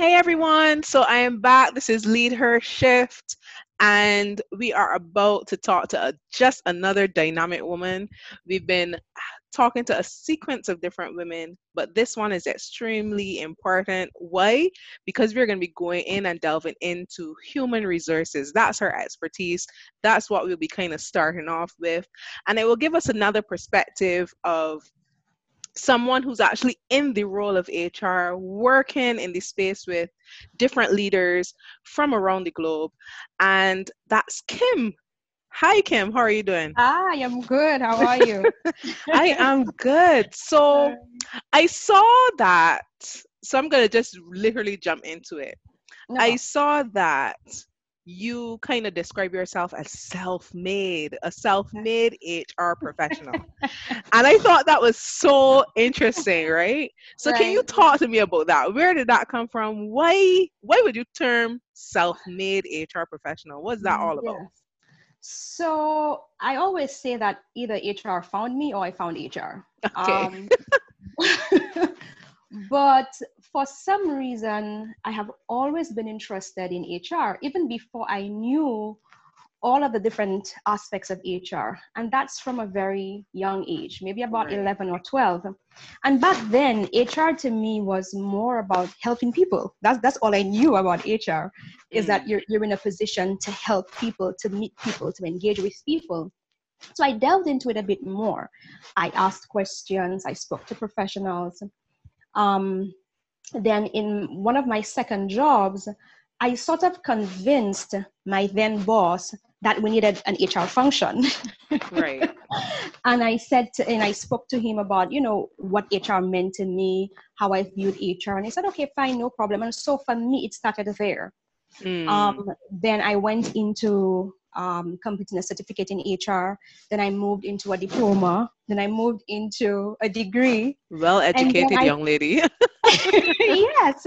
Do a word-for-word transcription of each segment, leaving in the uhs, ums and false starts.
Hey everyone, so I am back. This is Lead Her Shift, and we are about to talk to a, just another dynamic woman. We've been talking to a sequence of different women, but this one is extremely important. Why? Because we're going to be going in and delving into human resources. That's her expertise. That's what we'll be kind of starting off with, and it will give us another perspective of someone who's actually in the role of H R, working in the space with different leaders from around the globe. And that's Kim. Hi, Kim. How are you doing? Hi, I'm good. How are you? I am good. So I saw that. So I'm going to just literally jump into it. No I problem. saw that you kind of describe yourself as self-made, a self-made H R professional. And I thought that was so interesting, right? So can you Right. talk to me about that? Where did that come from? Why why would you term self-made H R professional? What's that all about? Yes. So I always say that either H R found me or I found H R. Okay. Um, but for some reason, I have always been interested in H R, even before I knew all of the different aspects of H R. And that's from a very young age, maybe about Right. eleven or twelve. And back then, H R to me was more about helping people. That's, that's all I knew about H R, is that Mm. you're, you're in a position to help people, to meet people, to engage with people. So I delved into it a bit more. I asked questions, I spoke to professionals. Um, then in one of my second jobs, I sort of convinced my then boss that we needed an H R function. Right. And I said to, and I spoke to him about, you know, what H R meant to me, how I viewed H R. And he said, okay, fine, no problem. And so for me, it started there. Um, Mm. then I went into um, completing a certificate in H R. Then I moved into a diploma. Then I moved into a degree. Well And then educated I, young lady. yes.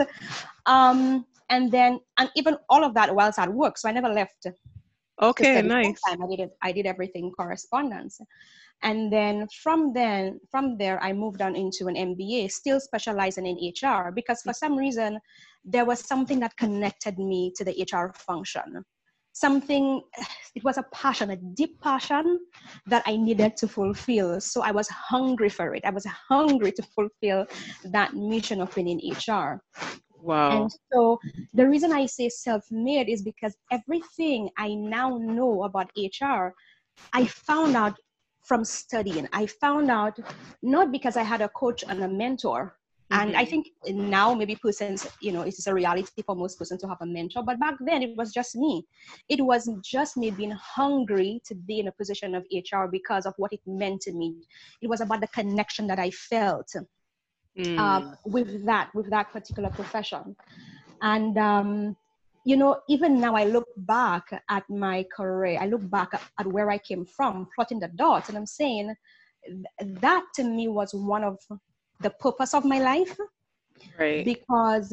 Um, and then, and even all of that whilst at work. So I never left to Okay, study full nice. time. I did it, I did everything correspondence. And then from then, from there, I moved on into an M B A, still specializing in H R, because for some reason, there was something that connected me to the H R function. Something, it was a passion, a deep passion that I needed to fulfill. So I was hungry for it. I was hungry to fulfill that mission of being in H R. And Wow. so the reason I say self-made is because everything I now know about H R, I found out from studying. I found out not because I had a coach and a mentor. And I Mm-hmm. think now maybe persons, you know, it's a reality for most persons to have a mentor. But back then it was just me. It was just me being hungry to be in a position of H R because of what it meant to me. It was about the connection that I felt uh, Mm. with that, with that particular profession. And um, you know, even now I look back at my career, I look back at, at where I came from, plotting the dots, and I'm saying that to me was one of the purpose of my life, Right. because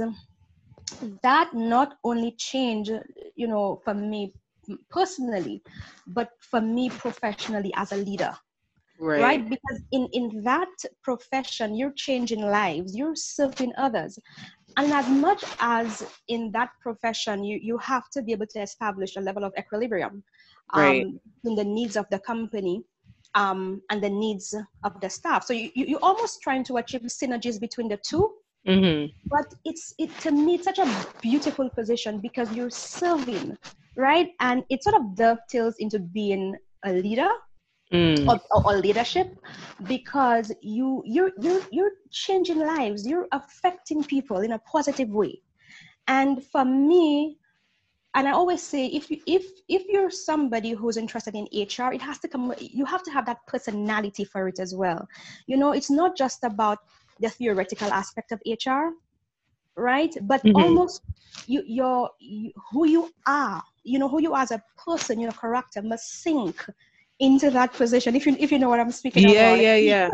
that not only changed, you know, for me personally, but for me professionally as a leader, Right. right? Because in in that profession you're changing lives, you're serving others. And as much as in that profession you you have to be able to establish a level of equilibrium Right. um, in the needs of the company um, and the needs of the staff, so you, you you're almost trying to achieve synergies between the two. Mm-hmm. But it's it to me it's such a beautiful position because you're serving, right? And it sort of dovetails into being a leader Mm. or, or, or leadership, because you you're you're you're changing lives, you're affecting people in a positive way. And for me, and I always say, if you if if you're somebody who's interested in HR, it has to come, you have to have that personality for it as well. You know, it's not just about the theoretical aspect of HR, right? But Mm-hmm. almost you your you, who you are, you know, who you are as a person, your character must sink into that position, if you if you know what I'm speaking Yeah, about. yeah, yeah.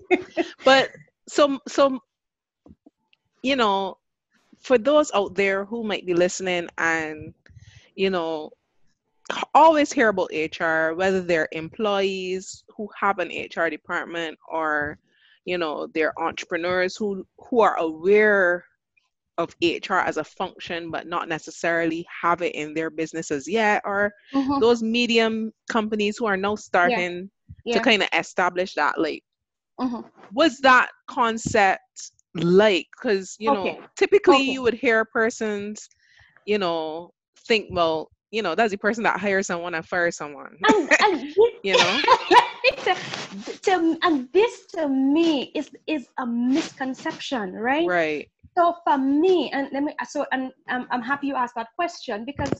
But so so you know, for those out there who might be listening and you know always hear about H R, whether they're employees who have an H R department or, you know, they're entrepreneurs who who are aware of H R as a function, but not necessarily have it in their businesses yet, or Mm-hmm. those medium companies who are now Yeah. starting to Yeah. kind of establish that, like, Mm-hmm. what's that concept like? Because, you Okay. know, typically Okay. you would hear persons, you know, think, well, you know, that's the person that hires someone and fires someone, And and this, you know? let me tell- to, and this to me is is a misconception, right? Right, So for me, and let me so and I'm I'm happy you asked that question, because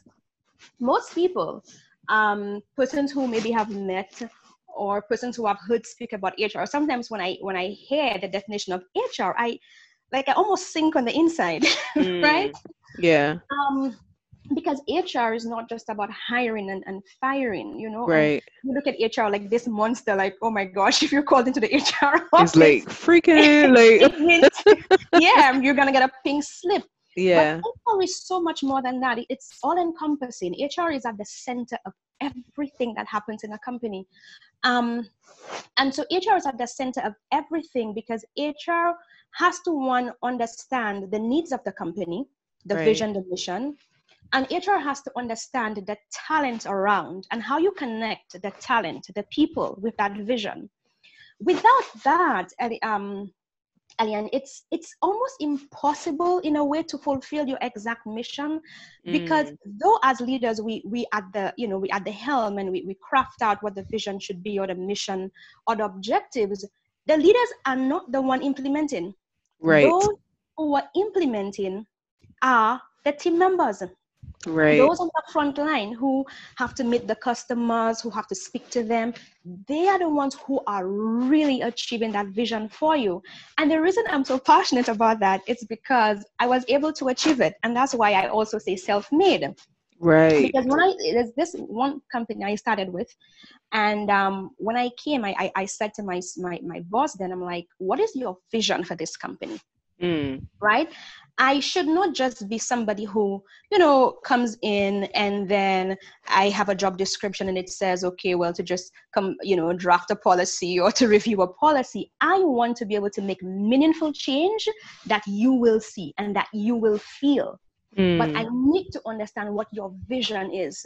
most people, um, persons who maybe have met or persons who have heard speak about H R, sometimes when I when I hear the definition of H R, I like I almost sink on the inside, right? mm, yeah, Um, because H R is not just about hiring and, and firing, you know, and right. you look at H R like this monster, like, oh my gosh, if you're called into the H R It's like office, freaking, like, it means, yeah, you're going to get a pink slip. But yeah, H R is so much more than that. It's all encompassing. H R is at the center of everything that happens in a company. Um, and so H R is at the center of everything, because H R has to, one, understand the needs of the company, the right, vision, the mission. And H R has to understand the talent around and how you connect the talent, the people with that vision. Without that, um, Elian, it's it's almost impossible in a way to fulfill your exact mission, because mm, though as leaders we we at the you know we at the helm and we, we craft out what the vision should be, or the mission or the objectives, the leaders are not the one implementing. right, Those who are implementing are the team members, right, those on the front line who have to meet the customers, who have to speak to them. They are the ones who are really achieving that vision for you. And the reason I'm so passionate about that is because I was able to achieve it. And that's why I also say self-made. right, Because when I, there's this one company I started with, and um, when I came, I, I, I said to my, my, my boss then, I'm like, what is your vision for this company? mm, Right? I should not just be somebody who, you know, comes in and then I have a job description and it says, okay, well, to just come, you know, draft a policy or to review a policy. I want to be able to make meaningful change that you will see and that you will feel. But I mm, need to understand what your vision is,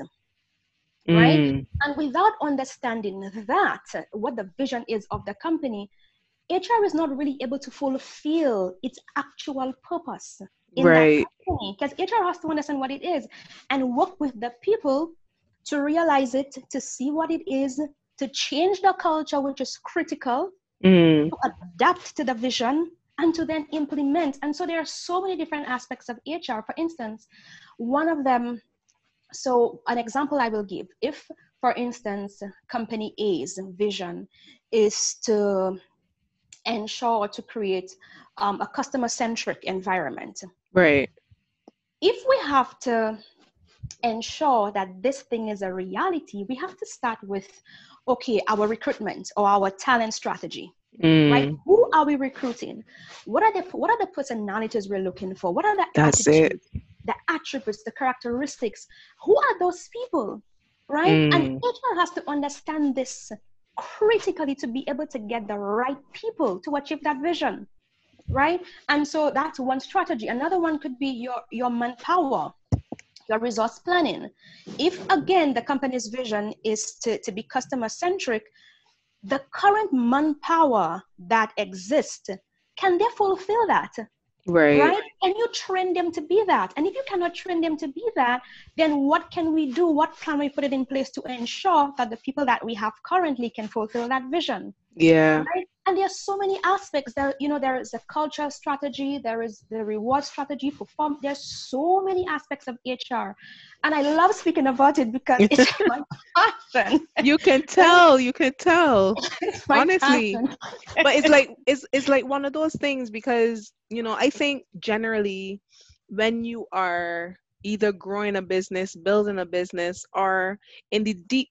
right? mm, And without understanding that, what the vision is of the company, H R is not really able to fulfill its actual purpose in that right, company, because H R has to understand what it is and work with the people to realize it, to see what it is, to change the culture, which is critical, mm, to adapt to the vision, and to then implement. And so there are so many different aspects of H R. For instance, one of them, so an example I will give, if, for instance, company A's vision is to ensure to create um, a customer-centric environment. right, If we have to ensure that this thing is a reality, we have to start with, okay, our recruitment or our talent strategy, right? mm, Who are we recruiting? What are the what are the personalities we're looking for? What are the that's it, attitudes, the attributes, the characteristics? Who are those people, right? And mm, H R has to understand this critically to be able to get the right people to achieve that vision, right? And so that's one strategy. Another one could be your your manpower, your resource planning. If again the company's vision is to, to be customer centric, the current manpower that exists, can they fulfill that? right, Right? Can you train them to be that? And if you cannot train them to be that, then what can we do? What can we put it in place to ensure that the people that we have currently can fulfill that vision? yeah, Right? And there's so many aspects. There, you know, there is a culture strategy, there is the reward strategy, perform. There's so many aspects of H R, and I love speaking about it because it's my passion. you can tell, you can tell, It's my honestly. passion. But it's like it's it's like one of those things, because, you know, I think generally when you are either growing a business, building a business, or in the deep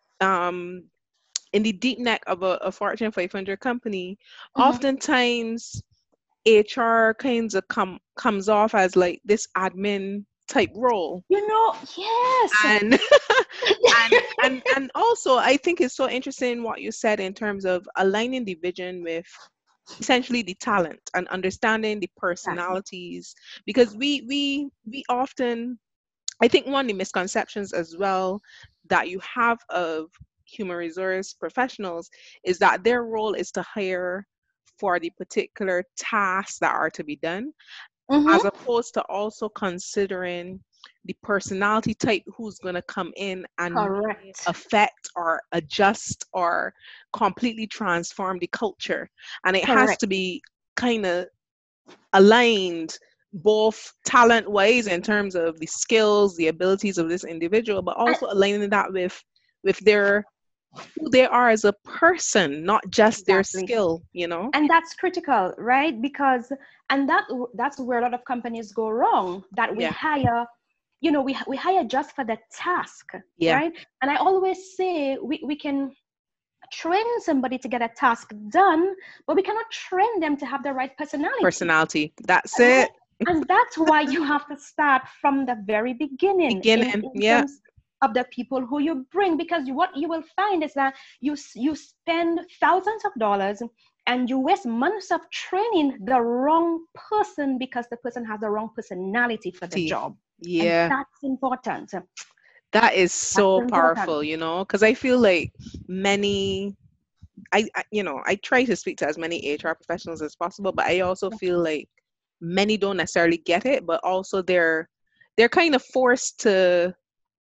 um in the deep neck of a, a Fortune five hundred company, Mhm. oftentimes H R kinds of come comes off as like this admin type role. You know, yes. And and and and also I think it's so interesting what you said in terms of aligning the vision with essentially the talent and understanding the Exactly. personalities, because we we we often, I think one of the misconceptions as well that you have of human resource professionals is that their role is to hire for the particular tasks that are to be done, as Mm-hmm. opposed to also considering the personality type who's going to come in and may Correct. affect or adjust or completely transform the culture. And it has Correct. to be kind of aligned both talent wise in terms of the skills, the abilities of this individual, but And also aligning that with with their who they are as a person, not just their exactly. skill, you know? And that's critical, right? Because and that that's where a lot of companies go wrong, that we Yeah. hire, you know, we, we hire just for the task, Yeah. right? And I always say we, we can train somebody to get a task done, but we cannot train them to have the right personality, Personality. That's right? it. And that's why you have to start from the very beginning in, Beginning. in Yeah. terms of the people who you bring, because you, what you will find is that you you spend thousands of dollars and you waste months of training the wrong person because the person has the wrong personality for the T. job. And Yeah. that's important. That is That's so important. powerful, you know, because I feel like many, I, I, you know, I try to speak to as many H R professionals as possible, but I also feel like many don't necessarily get it, but also they're they're kind of forced to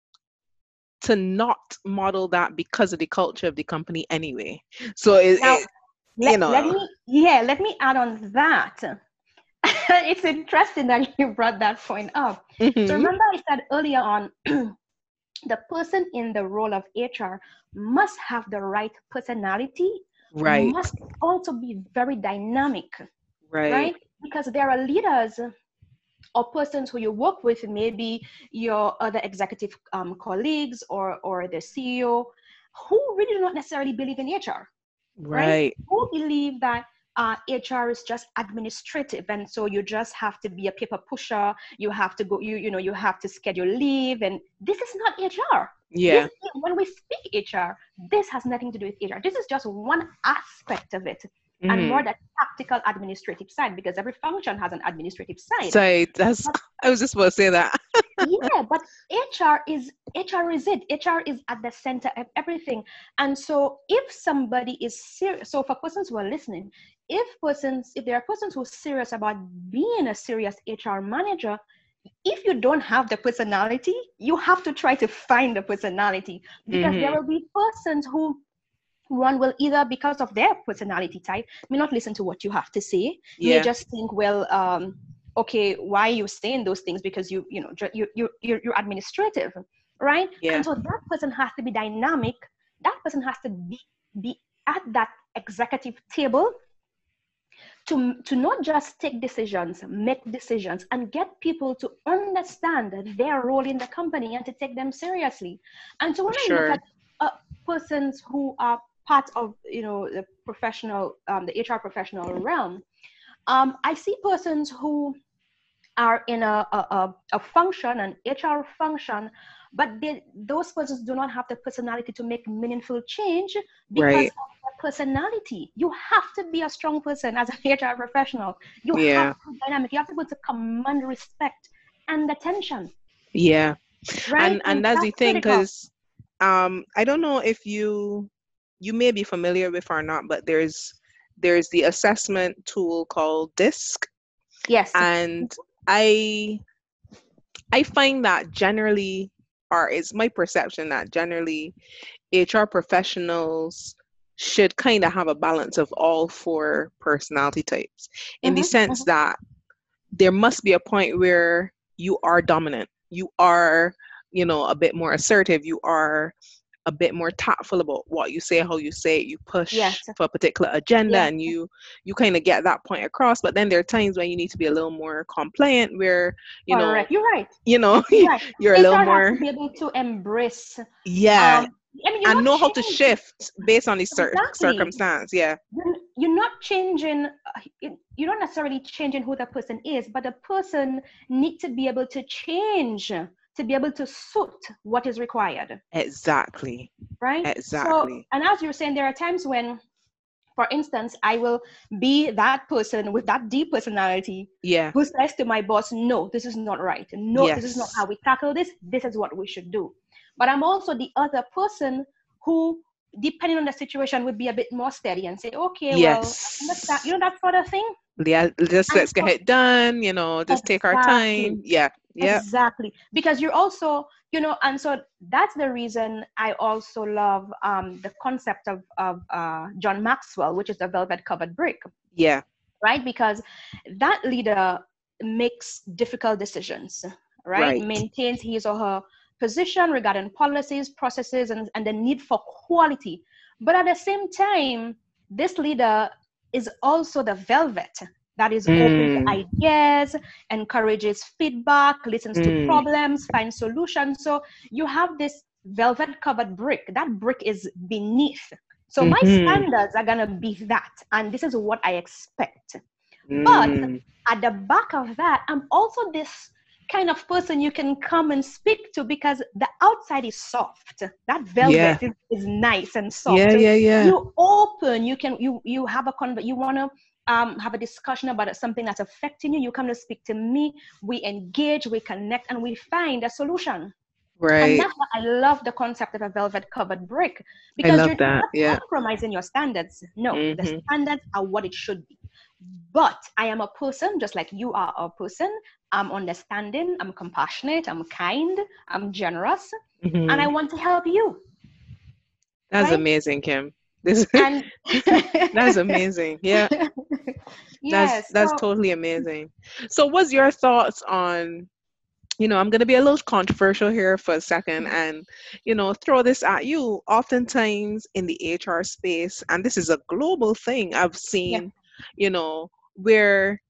to not model that because of the culture of the company anyway. So it, Now it you let, let know. me yeah let me add on that. It's interesting that you brought that point up. So Hmm. remember I said earlier on, the person in the role of H R must have the right personality, Right. must also be very dynamic, Right. right? Because there are leaders or persons who you work with, maybe your other executive um, colleagues or, or the C E O, who really do not necessarily believe in H R, right? Right. Who believe that uh, H R is just administrative, and so you just have to be a paper pusher. You have to go, you you know, you have to schedule leave, and this is not H R. This, Yeah. when we speak H R, this has nothing to do with H R. This is just one aspect of it, and Hmm. more the tactical administrative side, because every function has an administrative side. So that's, But I was just supposed to say that. yeah, but H R is H R is it. H R is at the center of everything. And so if somebody is serious, so for persons who are listening, if persons, if there are persons who are serious about being a serious H R manager, if you don't have the personality, you have to try to find the personality, because there Hmm. will be persons who one will either, because of their personality type, may not listen to what you have to say, may Yeah. just think, well, um, okay, why are you saying those things? Because you, you know, you, you, you're, you're administrative, right? Yeah. And so that person has to be dynamic. That person has to be, be at that executive table to, to not just take decisions, make decisions, and get people to understand their role in the company and to take them seriously. And so For when I look sure. at uh, persons who are part of, you know, the professional, um, the H R professional realm, um, I see persons who are in a, a, a, a function, an H R function, but they, those persons do not have the personality to make meaningful change because Right. of their personality. You have to be a strong person as an H R professional. You have Yeah. to be dynamic. You have to be able to command respect and attention, Yeah. right? And and And that's the that's thing, critical. because um I don't know if you you may be familiar with or not, but there's there's the assessment tool called DISC. Yes. And I I find that generally, or it's my perception that generally H R professionals should kind of have a balance of all four personality types, in the Mm-hmm, sense mm-hmm. that there must be a point where you are dominant, you are, you know, a bit more assertive, you are a bit more tactful about what you say, how you say it, you push Yes. for a particular agenda, Yes. and you you kind of get that point across. But then there are times when you need to be a little more compliant, where, you know, Correct. You're right. you know, You're right. you're a little H R has to more, be able to embrace. yeah, Um, I mean, you're and not know how to changing. shift based on the cir- Exactly. circumstance. Yeah. You're, you're not changing, uh, you- you're not necessarily changing who the person is, but the person needs to be able to change to be able to suit what is required, Exactly. right? So, Exactly. and as you're saying, there are times when For instance, I will be that person with that deep personality Yeah. who says to my boss, no, this is not right. No, this is not how Yes. we tackle this. This is what we should do. But I'm also the other person who, depending on the situation, would be a bit more steady and say, okay, well, I understand, you Yes. know, that sort of thing. Yeah, just And let's get so, it done, you know, just take our exactly. time. Yeah. Yeah. Exactly. Because you're also, you know, and so that's the reason I also love um, the concept of, of uh, John Maxwell, which is the velvet covered brick, Yeah. right? Because that leader makes difficult decisions, right? Right. Maintains his or her position regarding policies, processes, and, and the need for quality. But at the same time, this leader is also the velvet that is open to Mm. ideas, encourages feedback, listens to Mm. problems, finds solutions. So you have this velvet covered brick. That brick is beneath. So my Mm-hmm. standards are going to be that. And this is what I expect. But Mm. at the back of that, I'm also this kind of person you can come and speak to because the outside is soft. That Yeah. velvet is, is nice and soft. Yeah, So yeah, yeah. you open, you can you you have a con you want to um, have a discussion about something that's affecting you. You come to speak to me. We engage, we connect, and we find a solution. And Right. that's why I love the concept of a velvet covered brick I because love you're that. not Yeah. compromising your standards. No, the Mm-hmm. standards are what it should be. But I am a person just like you are a person. I'm understanding, I'm compassionate, I'm kind, I'm generous, and I Mm-hmm. want to help you, That's right? amazing, Kim. This And that's amazing. Yeah. That's yes, that's so totally amazing. So what's your thoughts on, you know, I'm going to be a little controversial here for a second and, you know, throw this at you. Oftentimes in the H R space, and this is a global thing I've yeah, seen, you know, where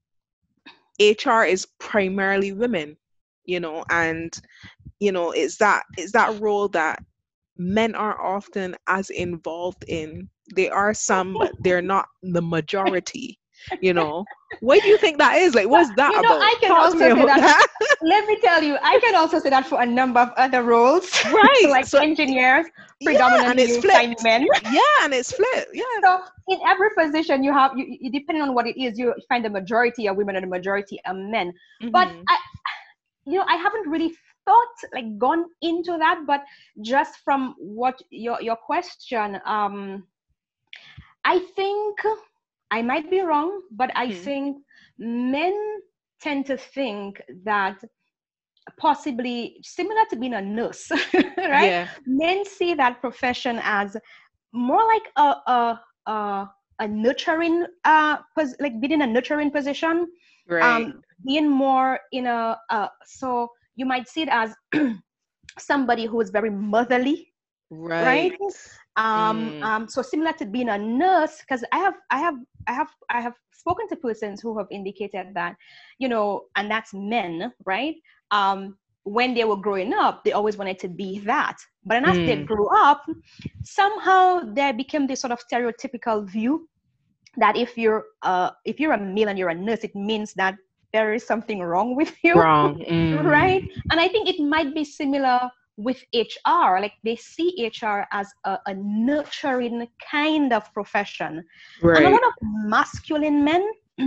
H R is primarily women, you know, and, you know, it's that it's that role that men are often as involved in. They are some, but they're not the majority, you know. What do you think that is? Like, but what's that you know, about? I can Talk to me also say about that. that. Let me tell you, I can also say that for a number of other roles, Right. like So engineers, yeah, and predominantly it's you find flipped. men. Yeah, and it's flipped. Yeah. So in every position you have, you, you depending on what it is, you find the majority are women and the majority are men. But Hmm. I, you know, I haven't really thought like gone into that, but just from what your your question, um, I think I might be wrong, but I Hmm. think men tend to think that possibly similar to being a nurse, right? Yeah. Men see that profession as more like a a a, a nurturing uh pos- like being in a nurturing position, Right. um being more in a uh so you might see it as somebody who is very motherly, right? Right. um, Mm. um so similar to being a nurse, because i have i have i have i have spoken to persons who have indicated that, you know, and that's men, right? um when they were growing up, they always wanted to be that, but then as they Mm. grew up, somehow there became this sort of stereotypical view that if you're uh if you're a male and you're a nurse, it means that there is something wrong with you. Wrong. Right? Mm. And I think it might be similar with H R. Like they see H R as a, a nurturing kind of profession. And a Right. lot of masculine men,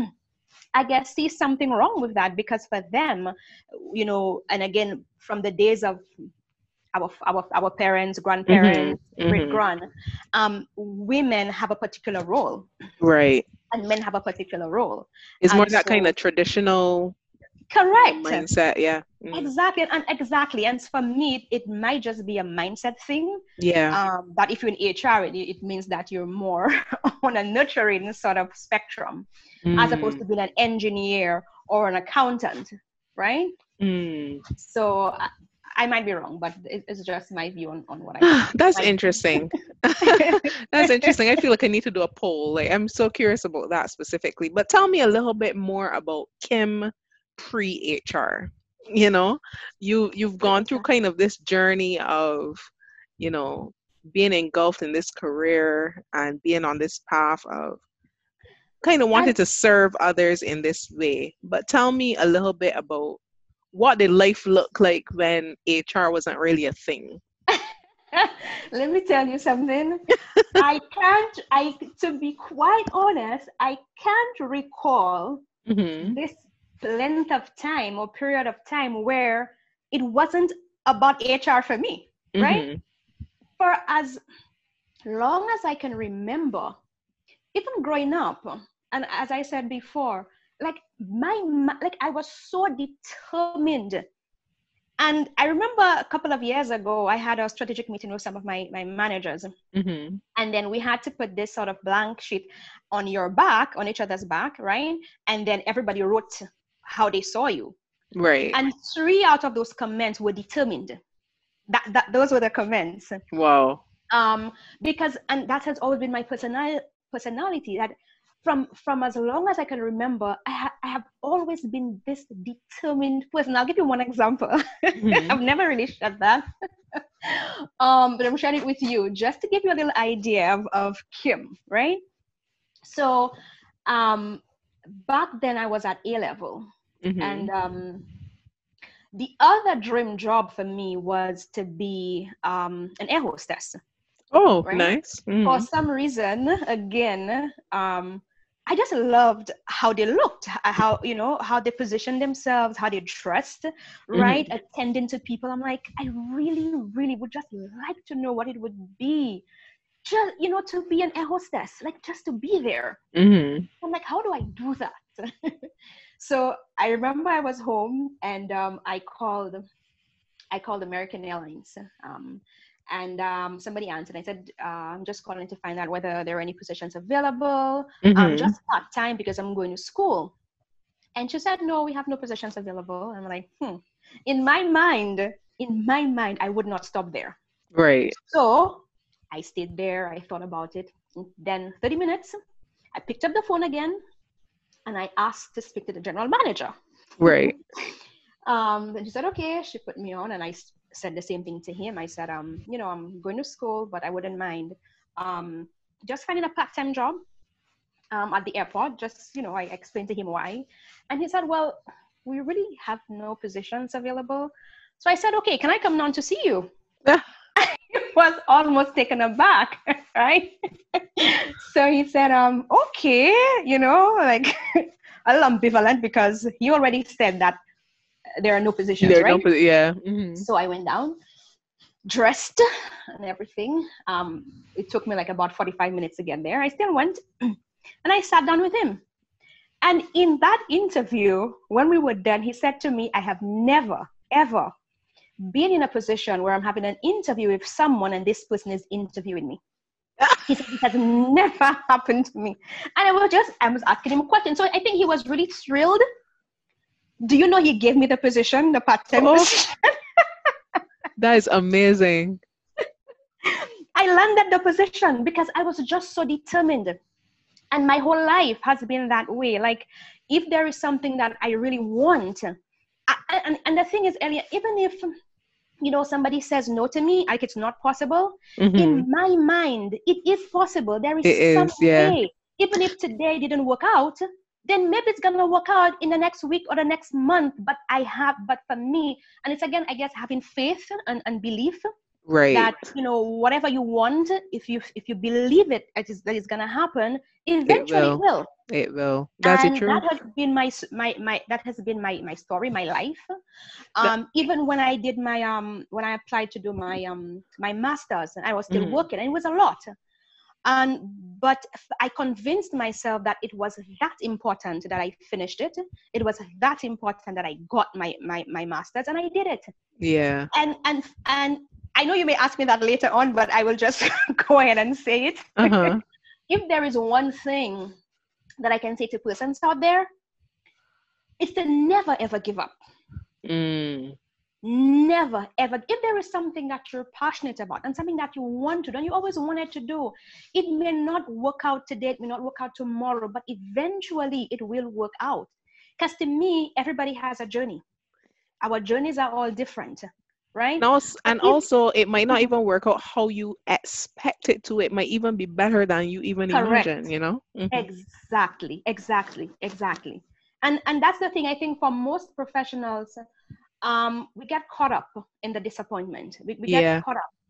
I guess, see something wrong with that because for them, you know, and again, from the days of our our, our parents, Hmm. grandparents, great Hmm. grand, um, women have a particular role Right. and men have a particular role. It's more And that kind so, of traditional, you know, correct. mindset. Yeah. Mm. Exactly, and exactly, and for me, it might just be a mindset thing. Yeah. Um, that if you're in H R, it, it means that you're more on a nurturing sort of spectrum, as opposed Mm. to being an engineer or an accountant, right? Mm. So I, I might be wrong, but it, it's just my view on, on what I think. That's My interesting. That's interesting. I feel like I need to do a poll. Like I'm so curious about that specifically. But tell me a little bit more about Kim pre-H R. You know, you you've gone through H R. kind of this journey of, you know, being engulfed in this career and being on this path of kind of wanted And to serve others in this way. But tell me a little bit about what did life look like when H R wasn't really a thing? Let me tell you something. I can't, I, to be quite honest, I can't recall Mm-hmm. this length of time or period of time where it wasn't about H R for me, right? Mm-hmm. For as long as I can remember, even growing up, and as I said before, like my, like I was so determined. And I remember a couple of years ago, I had a strategic meeting with some of my, my managers. Mm-hmm. And then we had to put this sort of blank sheet on your back, on each other's back, right? And then everybody wrote how they saw you. Right. And three out of those comments were determined. That, that those were the comments. Wow. Um, because, and that has always been my personal personality, that from from as long as I can remember, I, ha- I have always been this determined person. I'll give you one example. Mm-hmm. I've never really shared that. um, but I'm sharing it with you just to give you a little idea of, of Kim, right? So um, back then I was at A level, Mm-hmm. and um, the other dream job for me was to be um, an air hostess. Oh, Right? nice. Mm-hmm. For some reason, again, um, I just loved how they looked, how, you know, how they positioned themselves, how they dressed, right? Mm-hmm. Attending to people. I'm like, I really, really would just like to know what it would be, just, you know, to be an air hostess, like just to be there. Mm-hmm. I'm like, how do I do that? So I remember I was home, and um, I called, I called American Airlines. Um, and um, somebody answered. I said, uh, I'm just calling to find out whether there are any positions available, um, Mm-hmm. just part-time because I'm going to school. And she said, no, we have no positions available. And I'm like, hmm. In my mind, in my mind, I would not stop there. Right. So I stayed there. I thought about it. Then thirty minutes, I picked up the phone again, and I asked to speak to the general manager. Right. Um, and she said, okay. She put me on, and I s- said the same thing to him. I said, um, you know, I'm going to school, but I wouldn't mind um, just finding a part-time job um, at the airport. Just, you know, I explained to him why. And he said, well, we really have no positions available. So I said, okay, can I come down to see you? He was almost taken aback, right? So he said, um, okay, you know, like a little ambivalent because he already said that there are no positions, There right? don't put yeah. Mm-hmm. So I went down, dressed and everything. Um, it took me like about forty-five minutes to get there. I still went and I sat down with him. And in that interview, when we were done, he said to me, I have never, ever been in a position where I'm having an interview with someone and this person is interviewing me. He said, it has never happened to me. And I was just, I was asking him a question. So I think he was really thrilled. Do you know he gave me the position, the part-time Oh, position? that is amazing. I landed the position because I was just so determined. And my whole life has been that way. Like, if there is something that I really want, I, and, and the thing is, Elliot, even if, you know, somebody says no to me, like it's not possible, Mm-hmm. in my mind, it is possible. There is It some is, yeah. way. Even if today didn't work out, then maybe it's going to work out in the next week or the next month. But I have, but for me, and it's again, I guess, having faith and, and belief. Right. That, you know, whatever you want, if you if you believe it, it is that is gonna happen. Eventually, It will. it will. It will. That's And it. True. that has been my my my that has been my my story, my life. That, Um, even when I did my um when I applied to do my um my masters, and I was still mm-hmm. working, and it was a lot. And but I convinced myself that it was that important that I finished it. It was that important that I got my my my masters, and I did it. Yeah. And and and I know you may ask me that later on, but I will just go ahead and say it. Uh-huh. If there is one thing that I can say to persons out there, it's to never ever give up. Mm. Never ever. If there is something that you're passionate about and something that you want to do and you always wanted to do, it may not work out today, it may not work out tomorrow, but eventually it will work out. Because to me, everybody has a journey. Our journeys are all different, right? And also, and if, also, it might not even work out how you expect it to. It might even be better than you even correct. imagine, you know? Mm-hmm. Exactly, exactly, exactly. And and that's the thing, I think for most professionals, um, we get caught up in the disappointment. We, we Yeah. get caught up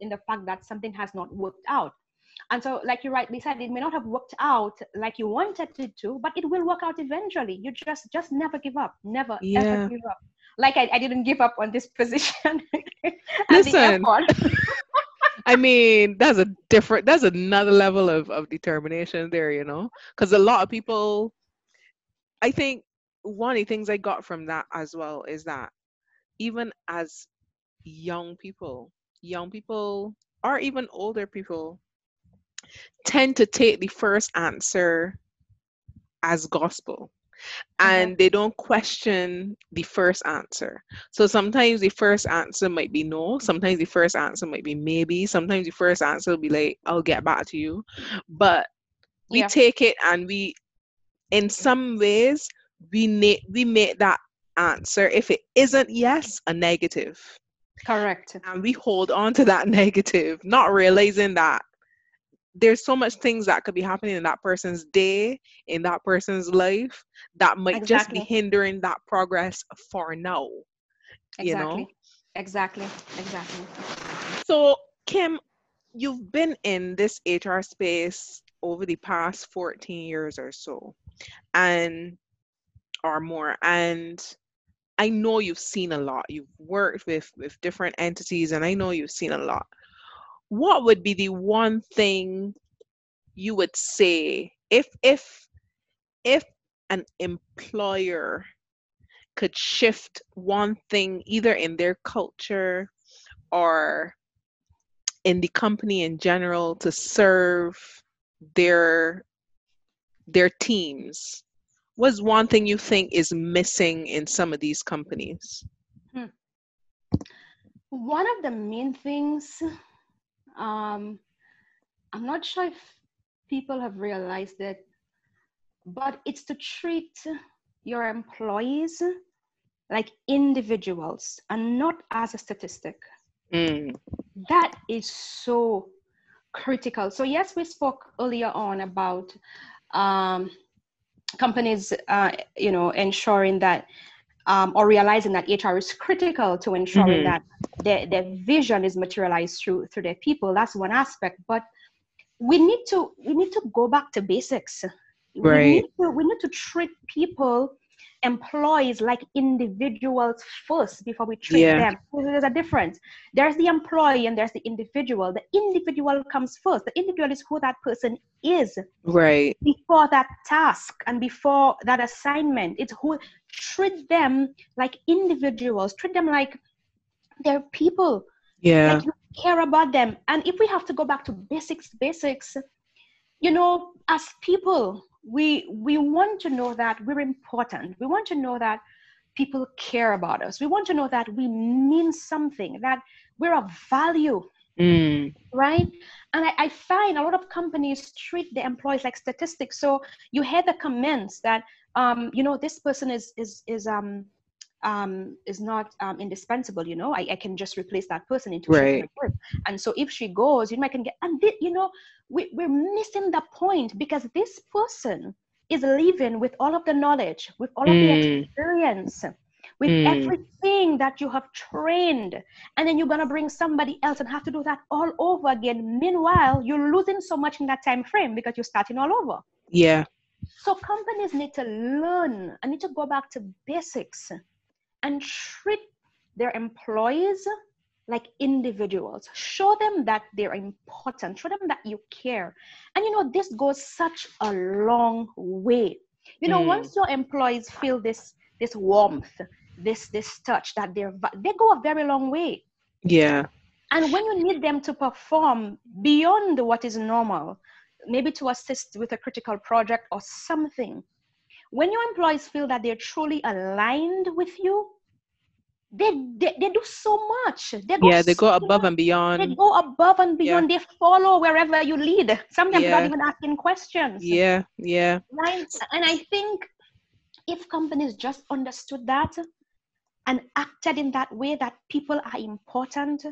in the fact that something has not worked out. And so, like you rightly said, it may not have worked out like you wanted it to, but it will work out eventually. You just just never give up. Never, ever Yeah. give up. Like I, I didn't give up on this position at the Listen, airport. I mean, that's a different, that's another level of, of determination there, you know? Because a lot of people, I think one of the things I got from that as well is that even as young people, young people, or even older people, tend to take the first answer as gospel, Uh-huh. and they don't question the first answer. So sometimes the first answer might be no, sometimes the first answer might be maybe, sometimes the first answer will be like, I'll get back to you. But we Yeah, take it and we, in some ways, we, na- we make that answer, if it isn't yes, a negative. correct. And we hold on to that negative, not realizing that there's so much things that could be happening in that person's day, in that person's life, that might just be Exactly. hindering that progress for now, you know? Exactly. Exactly. Exactly. So, Kim, you've been in this H R space over the past fourteen years or so, and or more. And I know you've seen a lot. You've worked with with different entities, and I know you've seen a lot. What would be the one thing you would say if if if an employer could shift one thing either in their culture or in the company in general to serve their their teams, what's one thing you think is missing in some of these companies? Hmm. One of the main things, um, I'm not sure if people have realized it, but it's to treat your employees like individuals and not as a statistic. Mm. That is so critical. So yes, we spoke earlier on about um, companies, uh, you know, ensuring that um, or realizing that H R is critical to ensuring Mm-hmm. that their, their vision is materialized through through their people. That's one aspect, but we need to we need to go back to basics. We Right. need to we need to treat people, employees, like individuals first before we treat Yeah. them. There's a difference. There's the employee and there's the individual. The individual comes first. The individual is who that person is Right. before that task and before that assignment. It's who, treat them like individuals, treat them like they're people, Yeah. like you care about them. And if we have to go back to basics, basics, you know, as people, we we want to know that we're important. We want to know that people care about us. We want to know that we mean something, that we're of value, Mm. right? And I, I find a lot of companies treat the employees like statistics. So you hear the comments that, um, you know, this person is is is um um is not um, indispensable. You know, I, I can just replace that person into short term Right. work. And so if she goes, you know, I can get. And thi- you know, we we're missing the point, because this person is living with all of the knowledge, with all of the Mm. experience, with Mm. everything that you have trained, and then you're going to bring somebody else and have to do that all over again. Meanwhile, you're losing so much in that time frame because you're starting all over. Yeah. So companies need to learn and need to go back to basics and treat their employees like individuals. Show them that they're important. Show them that you care. And you know, this goes such a long way. You know, Mm. once your employees feel this this warmth, this this touch, that they're they go a very long way. Yeah. And when you need them to perform beyond what is normal, maybe to assist with a critical project or something, when your employees feel that they're truly aligned with you, they, they, they do so much. They go, Yeah, they go you above know, and they beyond. go above and Yeah. beyond. They follow wherever you lead, sometimes without Yeah. even asking questions, Yeah. Yeah. right? And I think if companies just understood that and acted in that way, that people are important,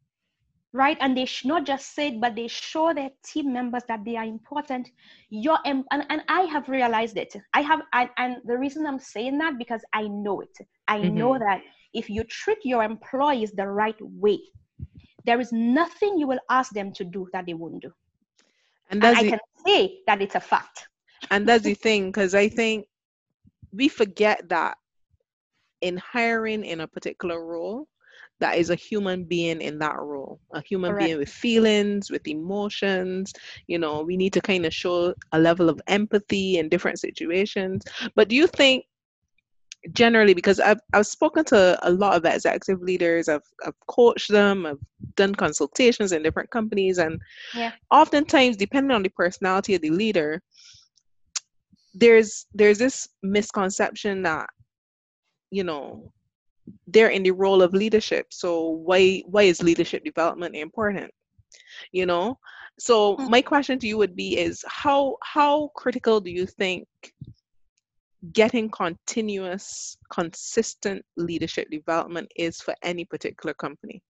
right? And they should not just say it, but they show their team members that they are important. Your and, and I have realized it. I have, I, and the reason I'm saying that, because I know it. I know Mm-hmm. that if you treat your employees the right way, there is nothing you will ask them to do that they won't do. And And that's I the can say that it's a fact. and that's the thing, because I think we forget that in hiring in a particular role, that is a human being in that role, a human being Correct. with feelings, with emotions. You know, we need to kind of show a level of empathy in different situations. But do you think generally, because I've I've spoken to a lot of executive leaders, I've I've coached them, I've done consultations in different companies, and Yeah. oftentimes, depending on the personality of the leader, there's there's this misconception that, you know, they're in the role of leadership. So why why is leadership development important? You know? So Mm. my question to you would be is how how critical do you think getting continuous, consistent leadership development is for any particular company?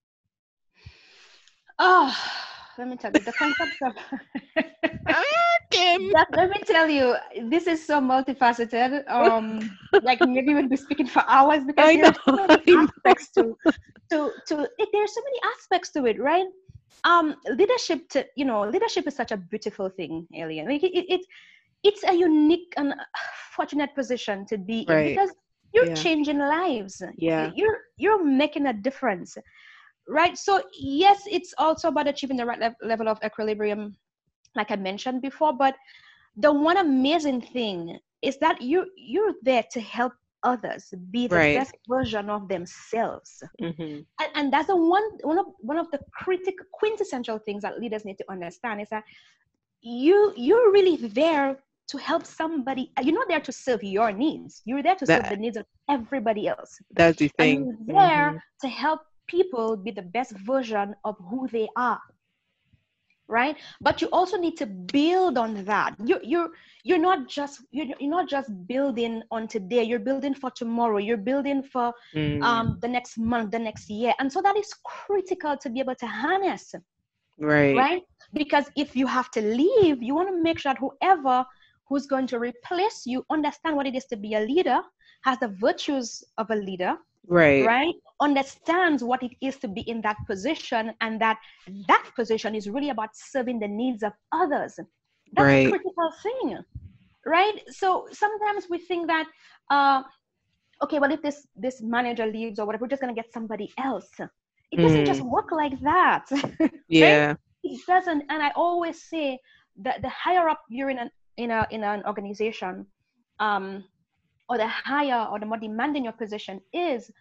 Oh, let me tell you the concept of Ah, Kim. that, let me tell you, this is so multifaceted. Um, like maybe we'll be speaking for hours because I there know, are so many I aspects to to to it. There's so many aspects to it, right? Um, leadership to you know, leadership is such a beautiful thing, Alien. Like it, it it's a unique and fortunate position to be know. in Right. because you're Yeah. changing lives. Yeah. You're you're making a difference, right? So yes, it's also about achieving the right lev- level of equilibrium, like I mentioned before. But the one amazing thing is that you you're there to help others be the Right. best version of themselves, Mm-hmm. and, and that's the one one of one of the critical quintessential things that leaders need to understand is that you you're really there to help somebody. You're not there to serve your needs, you're there to serve the That needs of everybody else, that's the and thing. you're Mm-hmm. there to help people be the best version of who they are, right? But you also need to build on that. You you're you're not just you're, you're not just building on today, you're building for tomorrow, you're building for Mm. um the next month, the next year. And so that is critical to be able to harness, Right. right? Because if you have to leave, you want to make sure that whoever who's going to replace you understand what it is to be a leader, has the virtues of a leader, Right. right? Understands what it is to be in that position, and that that position is really about serving the needs of others. That's a Right. critical thing, right? So sometimes we think that, uh, okay, well, if this this manager leaves or whatever, we're just gonna get somebody else. It doesn't just Mm. work like that, right? Yeah. It doesn't. And I always say that the higher up you're in an in a in an organization, um, or the higher or the more demanding your position is,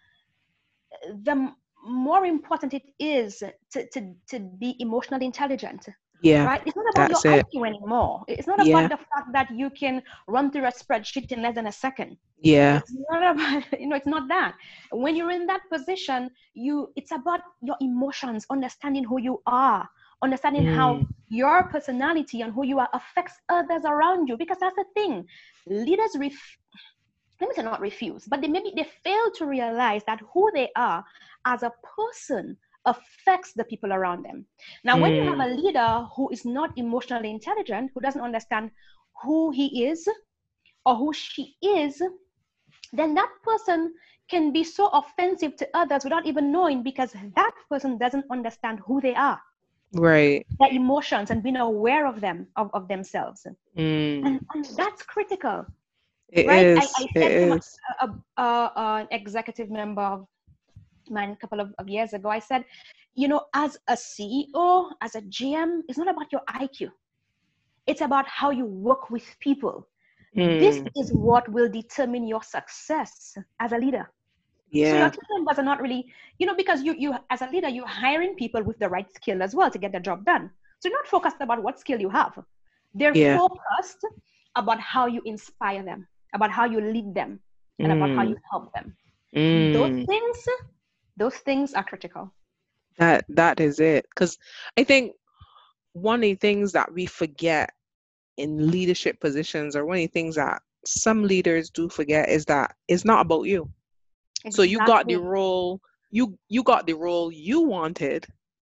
the more important it is to, to, to be emotionally intelligent, Yeah. right? It's not about your That's it. I Q anymore. It's not Yeah. about the fact that you can run through a spreadsheet in less than a second. Yeah. It's not about, you know, it's not that. When you're in that position, you it's about your emotions, understanding who you are, understanding how Mm. your personality and who you are affects others around you. Because that's the thing. Leaders ref- let me say not refuse, but they maybe they fail to realize that who they are as a person affects the people around them. Now, when you have Mm. a leader who is not emotionally intelligent, who doesn't understand who he is or who she is, then that person can be so offensive to others without even knowing, because that person doesn't understand who they are, Right. their emotions, and being aware of them, of, of themselves. Mm. And, and that's critical. It Right? I, is. I It said to my, is. a, a, a, an executive member of mine a couple of, of years ago, I said, you know, as a C E O, as a G M, it's not about your I Q. It's about how you work with people. This Mm. is what will determine your success as a leader. So your Yeah. team members are not really, you know, because you, you as a leader, you're hiring people with the right skill as well to get the job done. So you're not focused about what skill you have. They're Yeah. focused about how you inspire them, about how you lead them, and about how Mm. you help them. Those Mm. things, those things are critical. That that is it. Because I think one of the things that we forget in leadership positions, or one of the things that some leaders do forget, is that it's not about you. So you got the Exactly. role, you you got the role you wanted,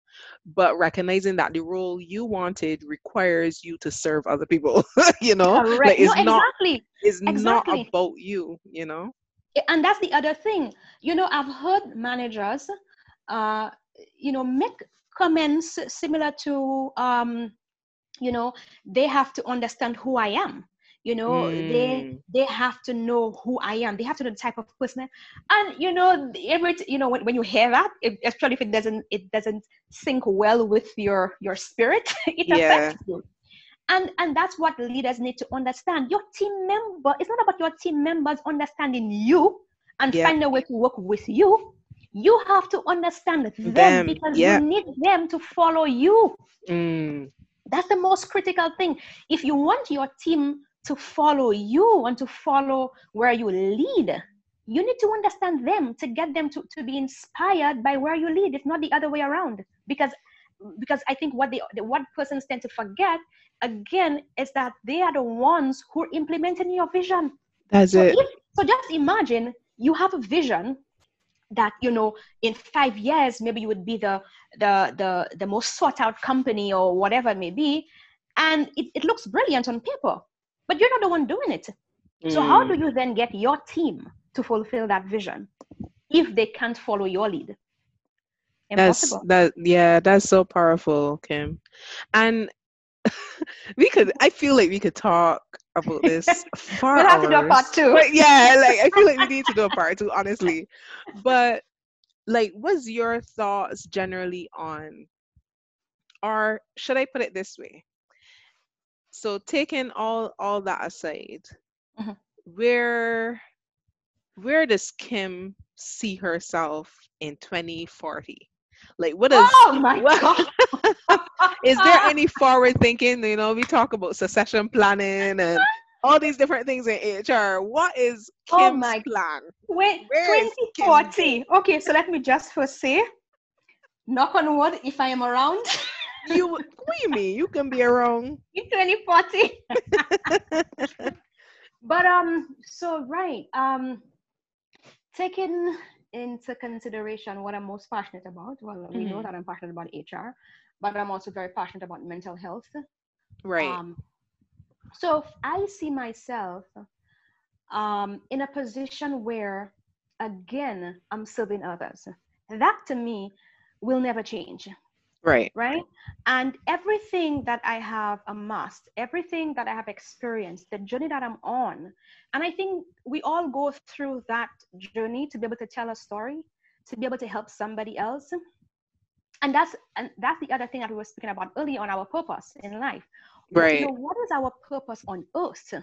but recognizing that the role you wanted requires you to serve other people. You know, like Correct. No, it's not exactly. it's not Exactly. about you, you know. And that's the other thing. You know, I've heard managers, uh, you know, make comments similar to, um, you know, they have to understand who I am. You know, they Mm. they have to know who I am. They have to know the type of person. And you know, every you know when, when you hear that, it, especially if it doesn't it doesn't sync well with your your spirit, it Yeah. affects you. And and that's what leaders need to understand. Your team member, it's not about your team members understanding you and Yep. find a way to work with you. You have to understand them Them. because you Yep. need them to follow you. Mm. That's the most critical thing. If you want your team to follow you and to follow where you lead, you need to understand them to get them to, to be inspired by where you lead. It's not the other way around. Because because I think what they what persons tend to forget again is that they are the ones who are implementing your vision. That's So it. if so just imagine you have a vision that, you know, in five years maybe you would be the the the, the most sought out company or whatever it may be, and it, it looks brilliant on paper, but you're not the one doing it. So how do Mm. you then get your team to fulfill that vision if they can't follow your lead? That's Impossible. that. Yeah, that's so powerful, Kim. And we could. I feel like we could talk about this for We'll have to do a part hours. two. But yeah, like I feel like we need to do a part two, honestly. But like, what's your thoughts generally on, or should I put it this way? So taking all all that aside, Mhm. where where does Kim see herself in twenty forty? Like, what does Oh my what God. is there any forward thinking? You know, we talk about succession planning and all these different things in H R. What is Oh Kim's my, plan? wait, Where is Kim going? twenty forty. Okay, so let me just first say, knock on wood, if I am around You what do you mean? You can be around. in twenty forty. But um, so right, um, taking into consideration what I'm most passionate about. Well, we know Mhm. that I'm passionate about H R, but I'm also very passionate about mental health. Right. Um, so I see myself um, in a position where, again, I'm serving others. That to me will never change, Right. right? And everything that I have amassed, everything that I have experienced, the journey that I'm on, and I think we all go through that journey to be able to tell a story, to be able to help somebody else. And that's and that's the other thing that we were speaking about earlier on, our purpose in life. You know, Right. what is our purpose on earth?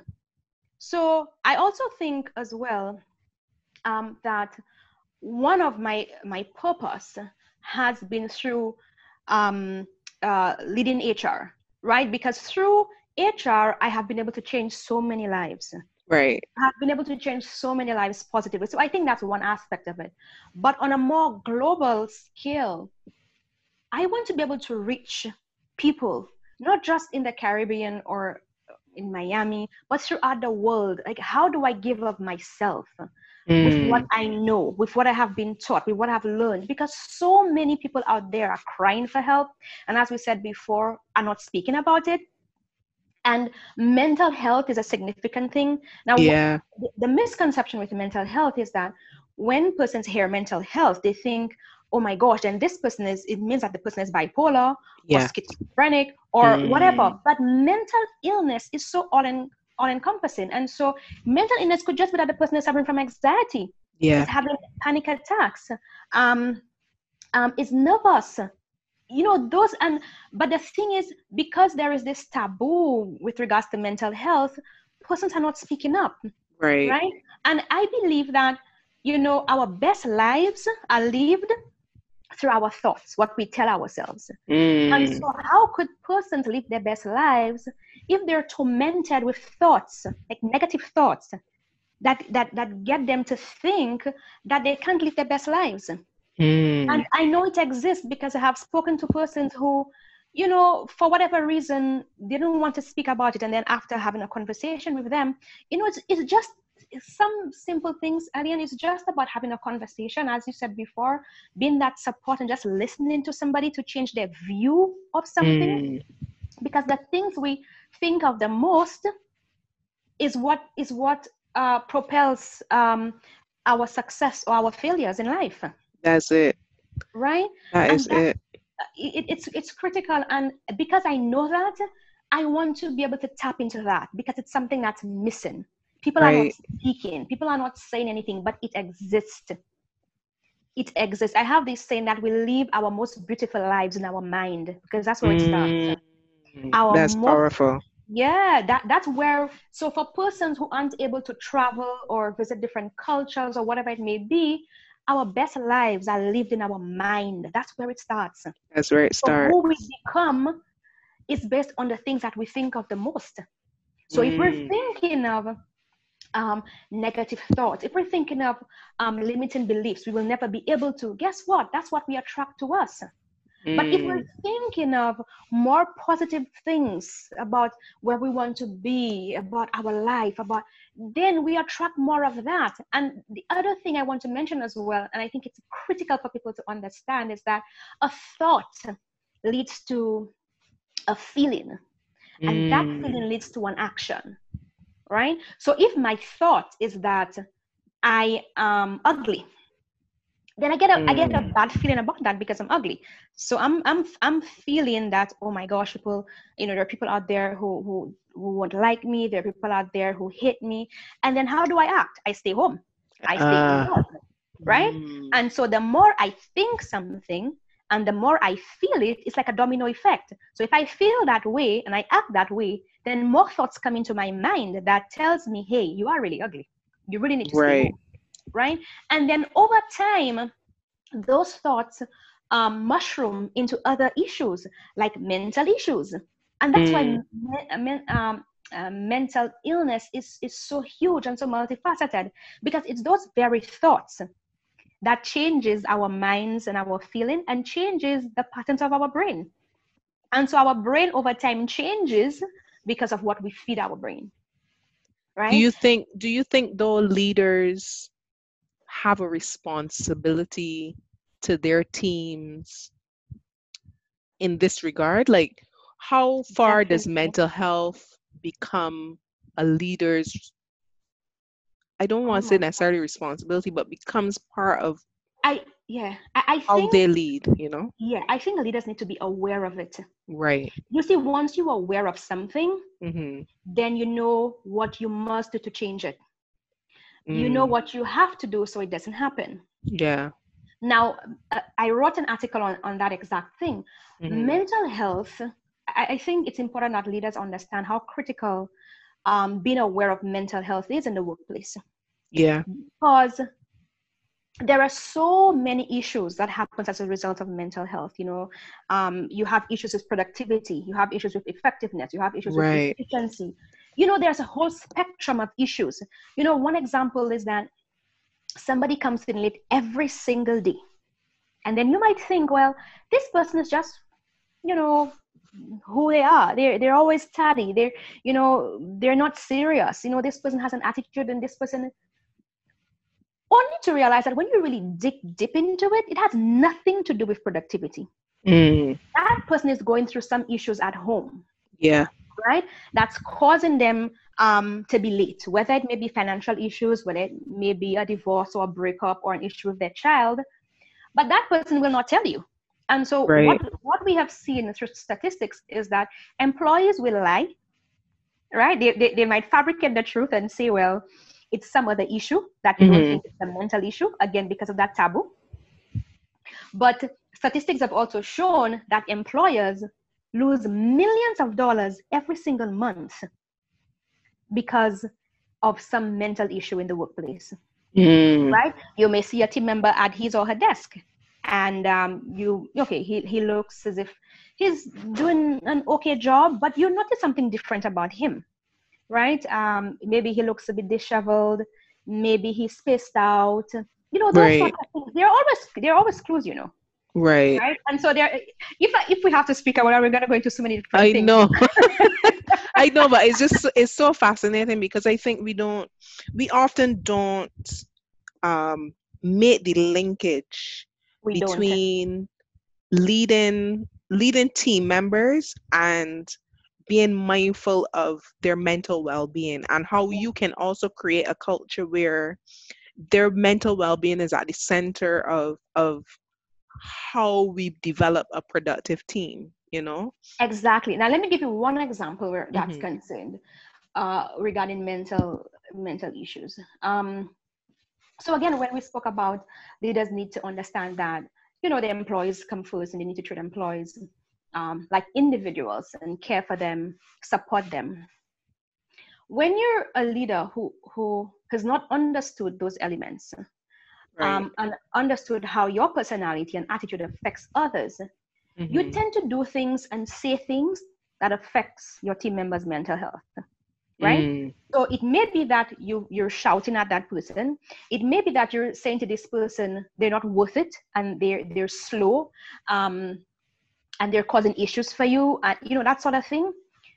So I also think as well um, that one of my my purpose has been through um, uh, leading H R, right? Because through H R, I have been able to change so many lives. Right. I have been able to change so many lives positively. So I think that's one aspect of it. But on a more global scale, I want to be able to reach people, not just in the Caribbean or in Miami, but throughout the world. Like, how do I give of myself with what Mm. I know, with what I have been taught, with what I've learned? Because so many people out there are crying for help. And as we said before, are not speaking about it. And mental health is a significant thing. Now, Yeah. the, the misconception with mental health is that when persons hear mental health, they think, oh my gosh, then this person is, it means that the person is bipolar or Yeah. schizophrenic or whatever. Mm. But mental illness is so all, in, all encompassing. And so mental illness could just be that the person is suffering from anxiety, is Yeah. having panic attacks, um, um, is nervous, you know, those. And but the thing is, because there is this taboo with regards to mental health, persons are not speaking up, Right. right? And I believe that, you know, our best lives are lived through our thoughts, what we tell ourselves. And Mm. so how could persons live their best lives if they're tormented with thoughts, like negative thoughts that that that get them to think that they can't live their best lives? And Mm. I know it exists because I have spoken to persons who, you know, for whatever reason, they don't want to speak about it. And then after having a conversation with them, you know, it's, it's just some simple things. Again, it's just about having a conversation, as you said before, being that support and just listening to somebody to change their view of something. Mm. Because the things we think of the most is what is what uh, propels um, our success or our failures in life. That's it. Right? That is And that it. it, it's it's critical, and because I know that, I want to be able to tap into that because it's something that's missing. People are not Right. speaking, people are not saying anything, but it exists. It exists. I have this saying that we live our most beautiful lives in our mind, because that's where it starts. Mm, Our that's most powerful. Yeah, that that's where, so for persons who aren't able to travel or visit different cultures or whatever it may be, our best lives are lived in our mind. That's where it starts. That's where it So who we starts. become is based on the things that we think of the most. So if we're Mm, thinking of um, negative thoughts, if we're thinking of um, limiting beliefs, we will never be able to. Guess what? That's what we attract to us. But if we're mm, thinking of more positive things about where we want to be, about our life, about, then we attract more of that. And the other thing I want to mention as well, and I think it's critical for people to understand, is that a thought leads to a feeling, and that mm. feeling leads to an action, right? So if my thought is that I am ugly, then I get a I get a Mm, bad feeling about that because I'm ugly. So I'm I'm I'm feeling that, oh my gosh, people, you know, there are people out there who who who won't like me. There are people out there who hate me. And then how do I act? I stay home. I stay uh, indoors, right? mm, And so the more I think something and the more I feel it, it's like a domino effect. So if I feel that way and I act that way, then more thoughts come into my mind that tells me, hey, you are really ugly. You really need to stay right. home, right? And then over time, those thoughts um, mushroom into other issues like mental issues. And that's why Mm, me- men, um, uh, mental illness is, is so huge and so multifaceted, because it's those very thoughts that changes our minds and our feeling and changes the patterns of our brain. And so our brain over time changes because of what we feed our brain, do right? you think do you think though leaders have a responsibility to their teams in this regard? Like, how far does Definitely. mental health become a leader's, I don't Oh want to say my necessarily responsibility, but becomes part of I yeah, I, I how think they lead, you know? yeah, I think leaders need to be aware of it. Right. You see, once you're aware of something, Mm-hmm. then you know what you must do to change it. You know Mm, what you have to do so it doesn't happen. yeah. Now, uh, I wrote an article on, on that exact thing. Mm-hmm. Mental health, I, I think it's important that leaders understand how critical um, being aware of mental health is in the workplace. Yeah. Because there are so many issues that happens as a result of mental health. You know, um, you have issues with productivity, you have issues with effectiveness, you have issues with Right. efficiency. You know, there's a whole spectrum of issues. You know, one example is that somebody comes in late every single day, and then you might think, well, this person is just, you know, who they are. They're they're always tardy. They're, you know, they're not serious. You know, this person has an attitude, and this person, only to realize that when you really dig deep into it, it has nothing to do with productivity. Mm, That person is going through some issues at home, yeah. right? That's causing them um, to be late, whether it may be financial issues, whether it may be a divorce or a breakup or an issue with their child, but that person will not tell you. And so what, Right. what we have seen through statistics is that employees will lie, right? They, they, they might fabricate the truth and say, well, it's some other issue that we don't Mm-hmm. think is a mental issue, again, because of that taboo. But statistics have also shown that employers lose millions of dollars every single month because of some mental issue in the workplace, Mm, right? You may see a team member at his or her desk, and um, you, okay, he, he looks as if he's doing an okay job, but you notice something different about him, right? Um, maybe he looks a bit disheveled, maybe he's spaced out, you know, those right. sorts of things. They're always, they're always clues, you know. Right. Right, and so there, if if we have to speak about it, we're going to go into so many different I things. know. I know, but it's just it's so fascinating because I think we don't we often don't um make the linkage We don't. between leading leading team members and being mindful of their mental well-being, and how Yeah, you can also create a culture where their mental well-being is at the center of of how we develop a productive team, you know? Exactly. Now, let me give you one example where that's Mm-hmm. concerned uh, regarding mental mental issues. Um, so again, when we spoke about leaders need to understand that, you know, the employees come first and they need to treat employees um, like individuals and care for them, support them. When you're a leader who who has not understood those elements Right. um, and understood how your personality and attitude affects others, you Mm-hmm. tend to do things and say things that affects your team members' mental health, right? Mm. So it may be that you you're shouting at that person. It may be that you're saying to this person they're not worth it and they're they're slow, um, and they're causing issues for you, and you know that sort of thing.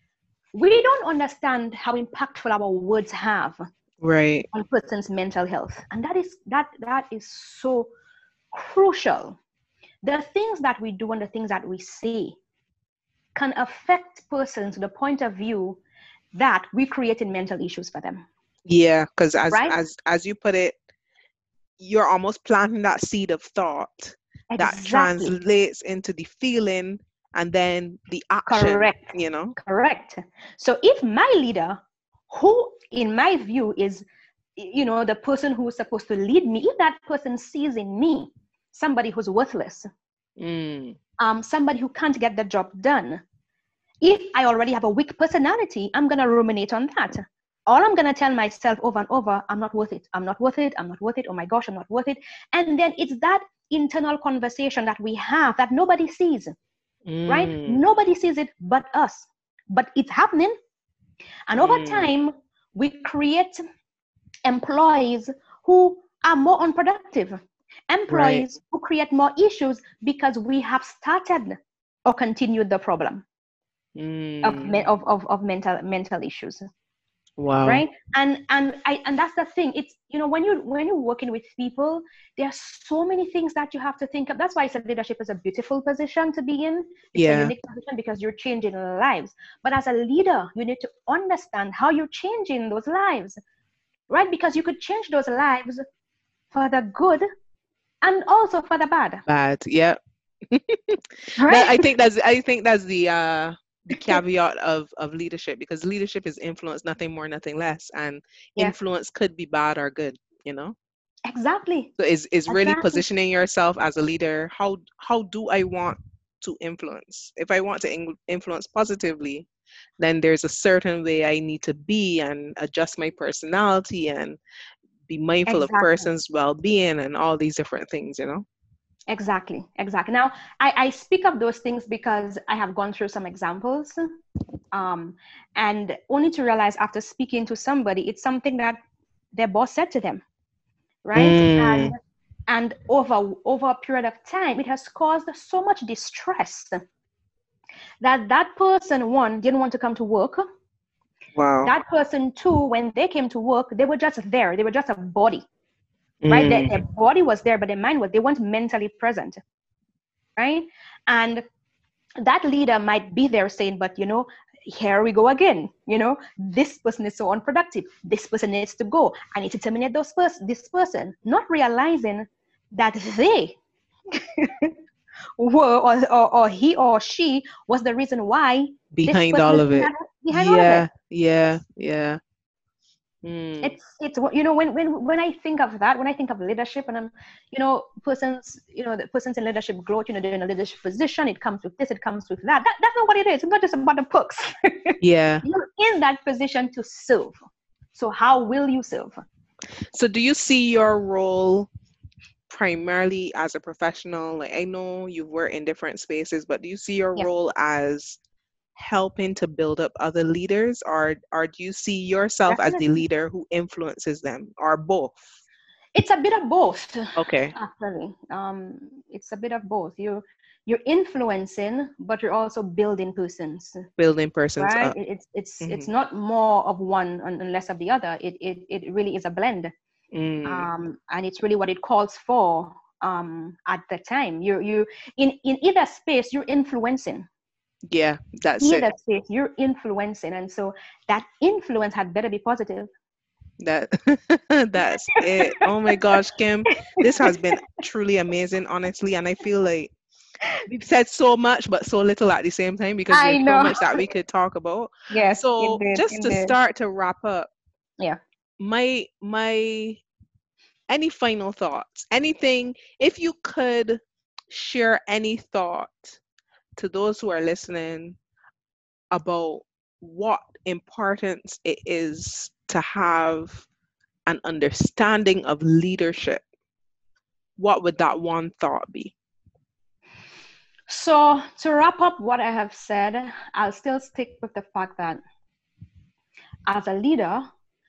We don't understand how impactful our words have Right. on person's mental health, and that is that that is so crucial. The things that we do and the things that we say can affect persons to the point of view that we created mental issues for them, Yeah, because as right? as as you put it, you're almost planting that seed of thought that Exactly. translates into the feeling and then the action, Correct. you know? Correct. So if my leader, who in my view is, you know, the person who is supposed to lead me, if that person sees in me somebody who's worthless, Mm. um, somebody who can't get the job done, if I already have a weak personality, I'm going to ruminate on that. All I'm going to tell myself over and over, I'm not worth it. I'm not worth it. I'm not worth it. Oh my gosh, I'm not worth it. And then it's that internal conversation that we have that nobody sees, right? Mm. Nobody sees it but us. But it's happening. And over Mm. time, we create employees who are more unproductive, Right. employees who create more issues because we have started or continued the problem of Mm. me- of, of, of mental mental issues, Wow. right? and and I and that's the thing. It's, you know, when you when you're working with people, there are so many things that you have to think of. That's why I said leadership is a beautiful position to be in. It's a Yeah. unique position because you're changing lives, but as a leader you need to understand how you're changing those lives, right? Because you could change those lives for the good and also for the bad, Bad. Yeah. That right? I think that's I think that's the uh the caveat of of leadership, because leadership is influence, nothing more, nothing less, and Yeah, influence could be bad or good, you know. exactly. So is is really Exactly. positioning yourself as a leader. How how do I want to influence? If I want to in- influence positively, then there's a certain way I need to be and adjust my personality and be mindful of Exactly. person's well-being and all these different things, you know. Exactly, exactly. Now, I, I speak of those things because I have gone through some examples, um, and only to realize after speaking to somebody, it's something that their boss said to them, right? And Mm. and over over a period of time, it has caused so much distress that that person, one, didn't want to come to work. Wow. That person, two, when they came to work, they were just there. They were just a body, right? Their, their Mm. body was there, but their mind was, they weren't mentally present, right? And that leader might be there saying, but you know, here we go again. You know, this person is so unproductive. This person needs to go. I need to terminate those pers- this person, not realizing that they were, or, or, or he or she was the reason why this Behind person all is of it. behind, behind all of it. Yeah, yeah, yeah. Mm. It's it's you know, when when when I think of that, when I think of leadership, and I'm, you know, persons, you know, the persons in leadership growth, you know, they're in a leadership position. It comes with this, it comes with that. That that's not what it is. It's not just about the books. Yeah. You're in that position to serve. So how will you serve? So do you see your role primarily as a professional? Like, I know you've worked in different spaces, but do you see your Yeah, role as helping to build up other leaders, or or do you see yourself as the definitely. leader who influences them, or both? It's a bit of both, Okay. actually. Um, it's a bit of both. You you're influencing, but you're also building persons, Building persons right? up. It- It's it's Mm-hmm. it's not more of one and and less of the other. It it it really is a blend, Mm. um, and it's really what it calls for um, at the time. You you in in either space you're influencing. Yeah, that's it. Either space you're influencing, and so that influence had better be positive. That that's it. Oh my gosh, Kim, this has been truly amazing, honestly, and I feel like we've said so much but so little at the same time because I there's so know. much that we could talk about. Yes, So indeed, just to indeed. start to wrap up, Yeah. my my any final thoughts? Anything, if you could share any thought to those who are listening about what importance it is to have an understanding of leadership, what would that one thought be? So to wrap up what I have said, I'll still stick with the fact that as a leader,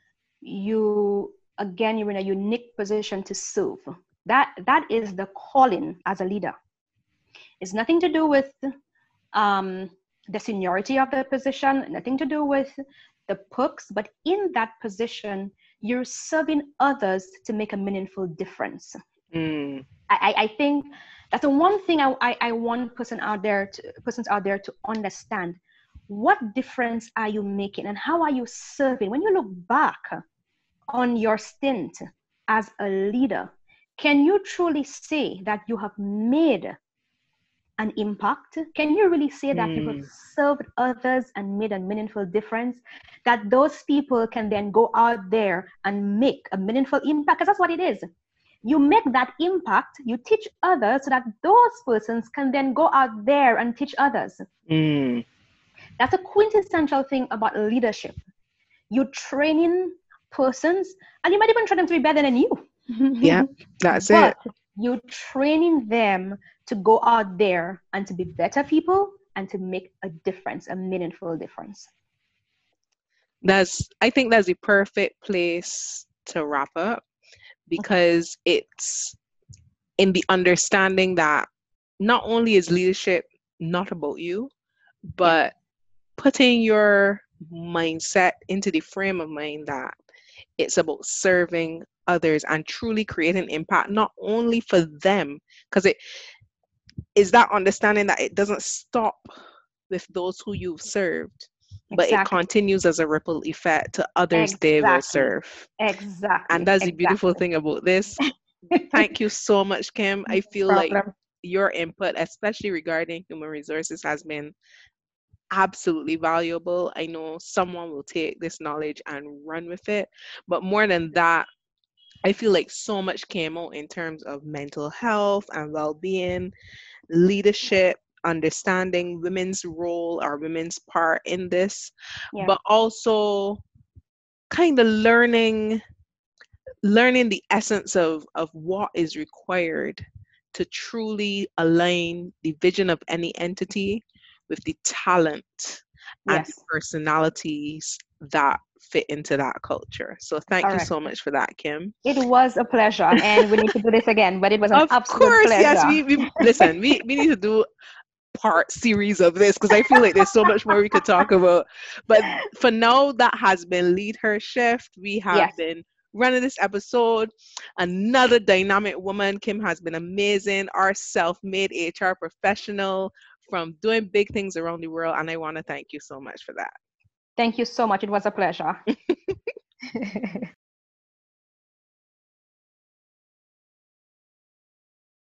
you again you're in a unique position to serve. That that is the calling as a leader. It's nothing to do with um, the seniority of the position, nothing to do with the perks, but in that position, you're serving others to make a meaningful difference. Mm. I, I think that's the one thing I, I, I want person out there to, persons out there to understand. What difference are you making and how are you serving? When you look back on your stint as a leader, can you truly say that you have made an impact? Can you really say that you have Mm. served others and made a meaningful difference? That those people can then go out there and make a meaningful impact? Because that's what it is. You make that impact, you teach others so that those persons can then go out there and teach others. Mm. That's a quintessential thing about leadership. You're training persons, and you might even train them to be better than you. Yeah, that's it. But you're training them to go out there and to be better people and to make a difference, a meaningful difference. That's, I think that's the perfect place to wrap up because it's in the understanding that not only is leadership not about you, Yeah. but putting your mindset into the frame of mind that it's about serving others and truly creating impact, not only for them, because it is that understanding that it doesn't stop with those who you've served, but it Exactly. continues as a ripple effect to others they will Exactly. serve. And Exactly. that's the beautiful Exactly. thing about this. Thank you so much, Kim. I No feel like problem. your input, especially regarding human resources, has been absolutely valuable. I know someone will take this knowledge and run with it. But more than that, I feel like so much came out in terms of mental health and well being, leadership, understanding women's role or women's part in this, Yeah. but also kind of learning learning the essence of of what is required to truly align the vision of any entity with the talent and the Yes. personalities that fit into that culture. So thank you Correct. so much for that, Kim. It was a pleasure, and we need to do this again, but it was an Of absolute course, yes, pleasure. we, we listen, we, we need to do part series of this because I feel like there's so much more we could talk about. But for now, that has been Lead Her Shift. We have Yes. been running this episode. Another dynamic woman. Kim has been amazing, our self-made H R professional from doing big things around the world. And I want to thank you so much for that. Thank you so much. It was a pleasure.